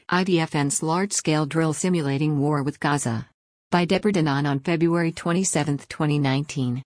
IDF ends large-scale drill simulating war with Gaza. By Deborah Danan on February 27, 2019.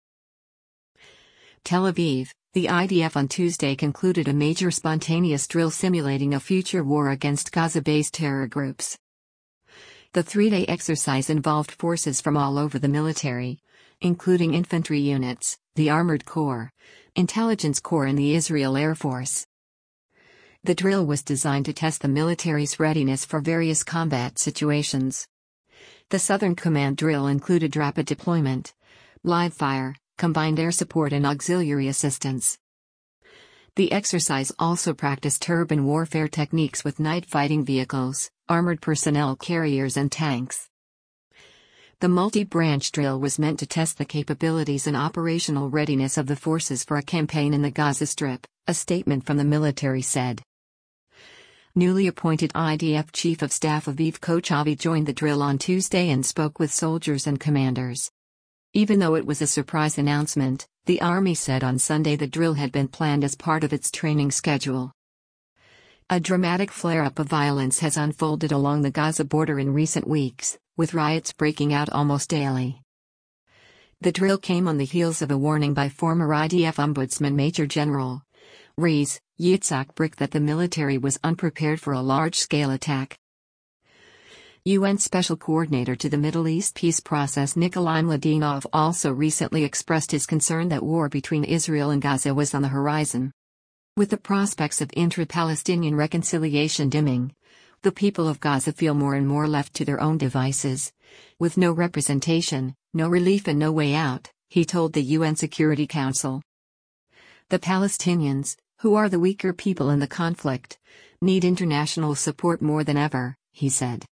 Tel Aviv, the IDF on Tuesday concluded a major spontaneous drill simulating a future war against Gaza-based terror groups. The three-day exercise involved forces from all over the military, including infantry units, the Armored Corps, Intelligence Corps and the Israel Air Force. The drill was designed to test the military's readiness for various combat situations. The Southern Command drill included rapid deployment, live fire, combined air support and auxiliary assistance. The exercise also practiced urban warfare techniques with night fighting vehicles, armored personnel carriers and tanks. The multi-branch drill was meant to test the capabilities and operational readiness of the forces for a campaign in the Gaza Strip, a statement from the military said. Newly appointed IDF Chief of Staff Aviv Kochavi joined the drill on Tuesday and spoke with soldiers and commanders. Even though it was a surprise announcement, the Army said on Sunday the drill had been planned as part of its training schedule. A dramatic flare-up of violence has unfolded along the Gaza border in recent weeks, with riots breaking out almost daily. The drill came on the heels of a warning by former IDF Ombudsman Major General Rees Yitzhak Brick that the military was unprepared for a large-scale attack. UN Special Coordinator to the Middle East peace process Nikolai Mladinov also recently expressed his concern that war between Israel and Gaza was on the horizon. With the prospects of intra-Palestinian reconciliation dimming, the people of Gaza feel more and more left to their own devices. With no representation, no relief and no way out, he told the UN Security Council. The Palestinians, who are the weaker people in the conflict, need international support more than ever, he said.